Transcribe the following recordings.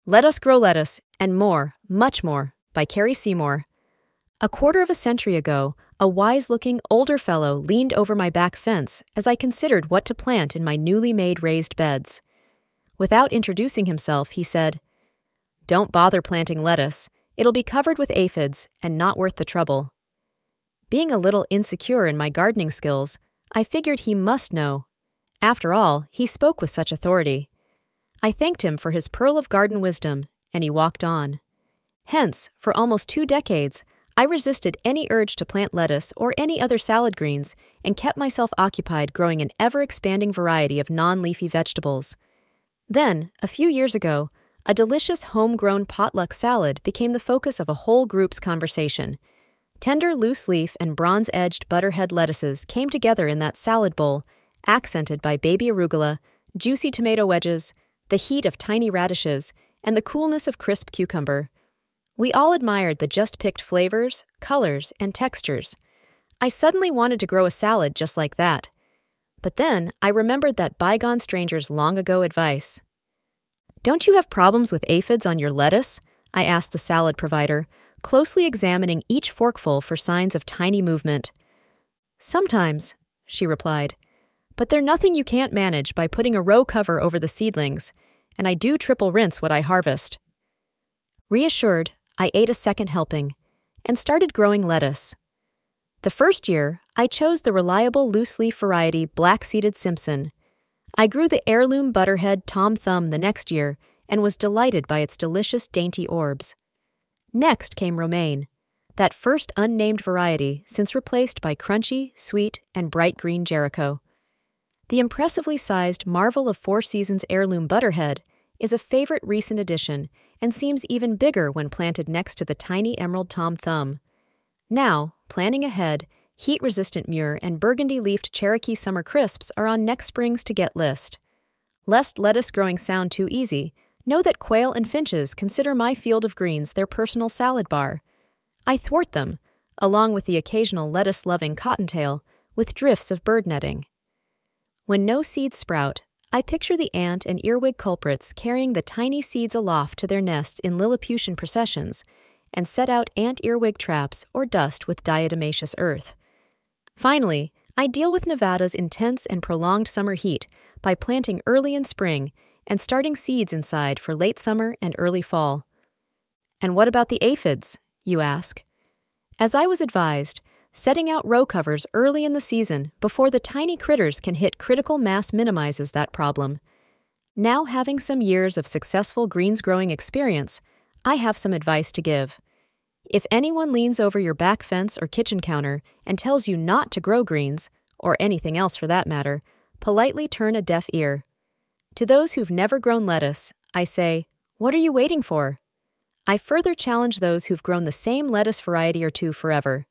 Let Us Grow Lettuce, and More, Much More, by Carrie Seymour. A quarter of a century ago, a wise-looking older fellow leaned over my back fence as I considered what to plant in my newly made raised beds. Without introducing himself, he said, "Don't bother planting lettuce. It'll be covered with aphids and not worth the trouble." Being a little insecure in my gardening skills, I figured he must know. After all, he spoke with such authority. I thanked him for his pearl of garden wisdom, and he walked on. Hence, for almost 2 decades, I resisted any urge to plant lettuce or any other salad greens and kept myself occupied growing an ever-expanding variety of non-leafy vegetables. Then, a few years ago, a delicious homegrown potluck salad became the focus of a whole group's conversation. Tender loose-leaf and bronze-edged butterhead lettuces came together in that salad bowl, accented by baby arugula, juicy tomato wedges, the heat of tiny radishes, and the coolness of crisp cucumber. We all admired the just-picked flavors, colors, and textures. I suddenly wanted to grow a salad just like that. But then I remembered that bygone stranger's long-ago advice. "Don't you have problems with aphids on your lettuce?" I asked the salad provider, closely examining each forkful for signs of tiny movement. "Sometimes," she replied, "but they're nothing you can't manage by putting a row cover over the seedlings, and I do triple rinse what I harvest." Reassured, I ate a second helping and started growing lettuce. The first year, I chose the reliable loose-leaf variety black-seeded Simpson. I grew the heirloom butterhead Tom Thumb the next year and was delighted by its delicious dainty orbs. Next came romaine, that first unnamed variety since replaced by crunchy, sweet, and bright green Jericho. The impressively sized Marvel of Four Seasons heirloom butterhead is a favorite recent addition and seems even bigger when planted next to the tiny emerald Tom Thumb. Now, planning ahead, heat-resistant myrrh and burgundy-leafed Cherokee Summer Crisps are on next spring's to-get list. Lest lettuce growing sound too easy, know that quail and finches consider my field of greens their personal salad bar. I thwart them, along with the occasional lettuce-loving cottontail, with drifts of bird netting. When no seeds sprout, I picture the ant and earwig culprits carrying the tiny seeds aloft to their nests in Lilliputian processions and set out ant earwig traps or dust with diatomaceous earth. Finally, I deal with Nevada's intense and prolonged summer heat by planting early in spring and starting seeds inside for late summer and early fall. And what about the aphids, you ask? As I was advised, setting out row covers early in the season before the tiny critters can hit critical mass minimizes that problem. Now having some years of successful greens growing experience, I have some advice to give. If anyone leans over your back fence or kitchen counter and tells you not to grow greens, or anything else for that matter, politely turn a deaf ear. To those who've never grown lettuce, I say, what are you waiting for? I further challenge those who've grown the same lettuce variety or two forever.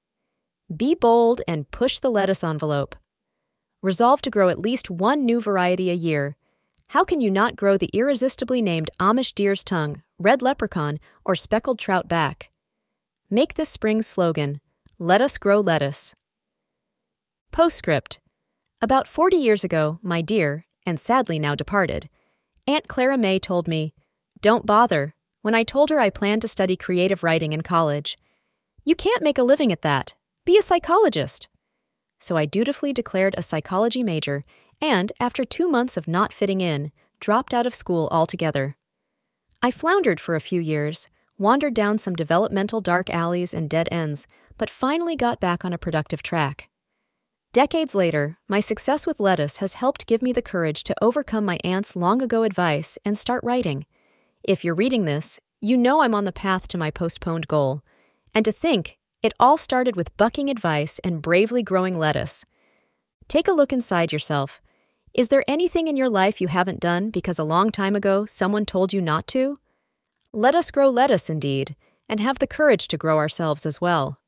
Be bold and push the lettuce envelope. Resolve to grow at least one new variety a year. How can you not grow the irresistibly named Amish deer's tongue, red leprechaun, or speckled trout back? Make this spring's slogan, "Let us grow lettuce." Postscript. About 40 years ago, my dear, and sadly now departed, Aunt Clara May told me, "Don't bother," when I told her I planned to study creative writing in college. "You can't make a living at that. Be a psychologist." So I dutifully declared a psychology major and, after 2 months of not fitting in, dropped out of school altogether. I floundered for a few years, wandered down some developmental dark alleys and dead ends, but finally got back on a productive track. Decades later, my success with lettuce has helped give me the courage to overcome my aunt's long-ago advice and start writing. If you're reading this, you know I'm on the path to my postponed goal. And to think, it all started with bucking advice and bravely growing lettuce. Take a look inside yourself. Is there anything in your life you haven't done because a long time ago someone told you not to? Let us grow lettuce, indeed, and have the courage to grow ourselves as well.